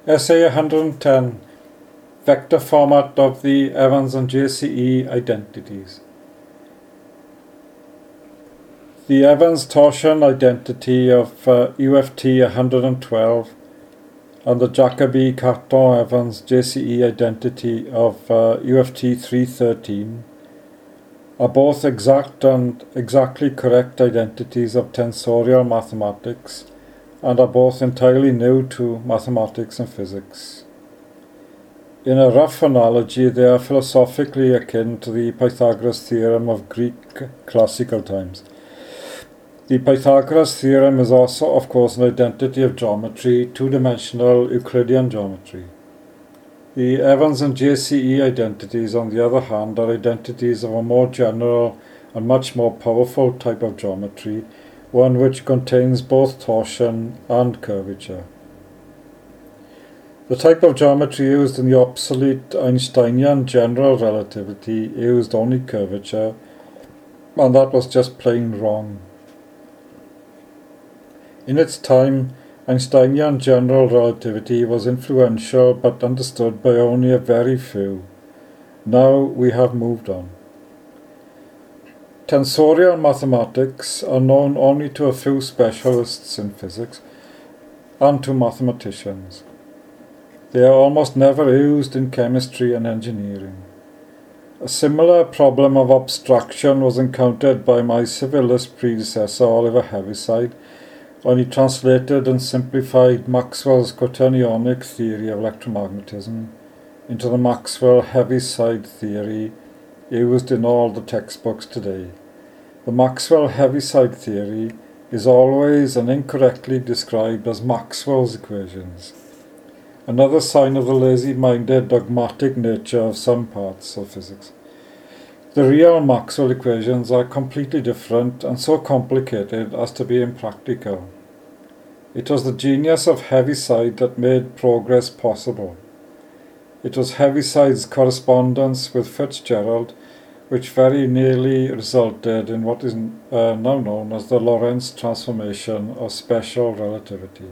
Essay 110, Vector Format of the Evans and JCE Identities. The Evans torsion identity of UFT 112 and the Jacobi-Cartan-Evans JCE identity of UFT 313 are both exact and exactly correct identities of tensorial mathematics and are both entirely new to mathematics and physics. In a rough analogy, they are philosophically akin to the Pythagoras theorem of Greek classical times. The Pythagoras theorem is also, of course, an identity of geometry, two-dimensional Euclidean geometry. The Evans and JCE identities, on the other hand, are identities of a more general and much more powerful type of geometry, one which contains both torsion and curvature. The type of geometry used in the obsolete Einsteinian general relativity used only curvature, and that was just plain wrong. In its time, Einsteinian general relativity was influential but understood by only a very few. Now we have moved on. Tensorial mathematics are known only to a few specialists in physics and to mathematicians. They are almost never used in chemistry and engineering. A similar problem of abstraction was encountered by my civilist predecessor Oliver Heaviside when he translated and simplified Maxwell's quaternionic theory of electromagnetism into the Maxwell-Heaviside theory used in all the textbooks today. The Maxwell-Heaviside theory is always and incorrectly described as Maxwell's equations, another sign of the lazy-minded dogmatic nature of some parts of physics. The real Maxwell equations are completely different and so complicated as to be impractical. It was the genius of Heaviside that made progress possible. It was Heaviside's correspondence with Fitzgerald which very nearly resulted in what is now known as the Lorentz transformation of special relativity.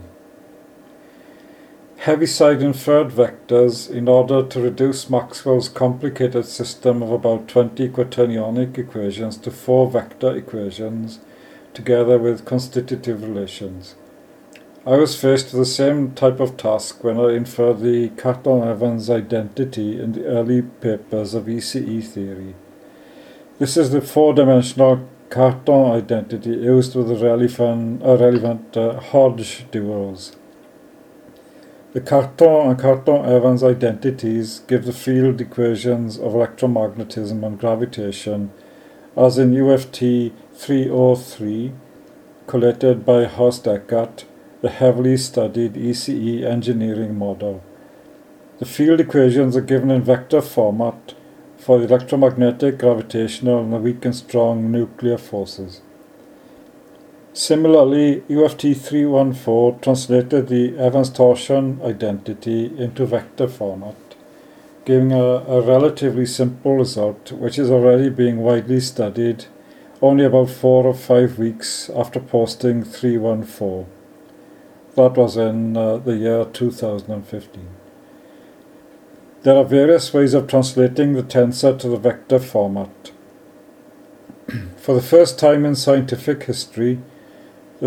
Heaviside inferred vectors in order to reduce Maxwell's complicated system of about 20 quaternionic equations to 4 vector equations, together with constitutive relations. I was faced with the same type of task when I inferred the Cartan-Evans identity in the early papers of ECE theory. This is the 4-dimensional Cartan identity used with the relevant Hodge duals. The Cartan and Cartan-Evans identities give the field equations of electromagnetism and gravitation, as in UFT 303, collated by Horst Eckert, the heavily studied ECE engineering model. The field equations are given in vector format for the electromagnetic, gravitational, and the weak and strong nuclear forces. Similarly, UFT 314 translated the Evans torsion identity into vector format, giving a relatively simple result which is already being widely studied only about 4 or 5 weeks after posting 314. That was in the year 2015. There are various ways of translating the tensor to the vector format. For the first time in scientific history, the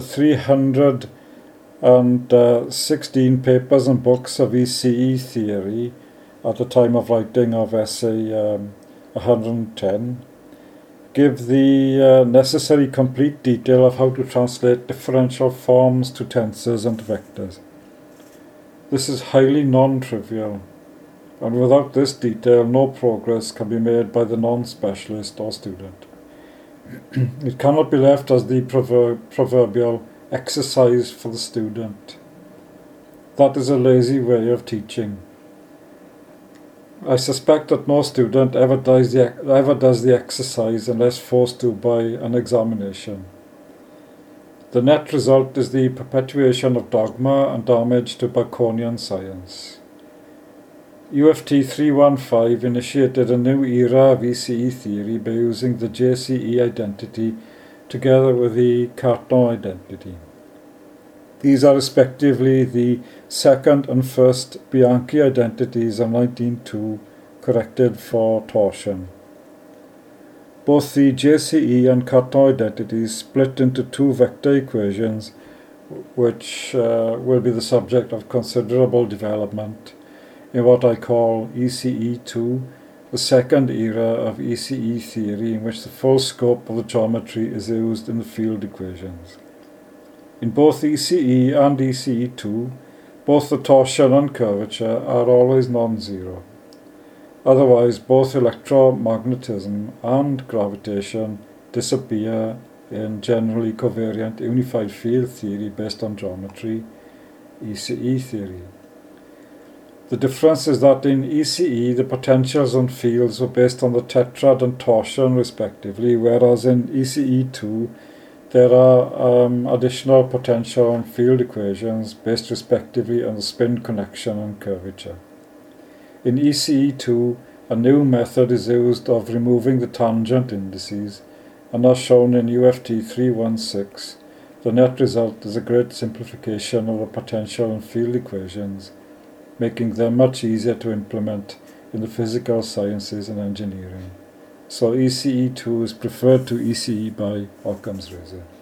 316 papers and books of ECE theory at the time of writing of essay 110 give the necessary complete detail of how to translate differential forms to tensors and vectors. This is highly non-trivial, and without this detail no progress can be made by the non-specialist or student. It cannot be left as the proverbial exercise for the student. That is a lazy way of teaching. I suspect that no student ever does the exercise unless forced to by an examination. The net result is the perpetuation of dogma and damage to Baconian science. UFT 315 initiated a new era of ECE theory by using the JCE identity together with the Cartan identity. These are respectively the second and first Bianchi identities of 19.2 corrected for torsion. Both the JCE and Cartan identities split into two vector equations, which will be the subject of considerable development in what I call ECE2, the second era of ECE theory, in which the full scope of the geometry is used in the field equations. In both ECE and ECE2, both the torsion and curvature are always non-zero. Otherwise, both electromagnetism and gravitation disappear in generally covariant unified field theory based on geometry, ECE theory. The difference is that in ECE the potentials and fields were based on the tetrad and torsion respectively, whereas in ECE2 there are additional potential and field equations based respectively on the spin connection and curvature. In ECE2, a new method is used of removing the tangent indices, and as shown in UFT 316, the net result is a great simplification of the potential and field equations, making them much easier to implement in the physical sciences and engineering. So ECE2 is preferred to ECE by Occam's razor.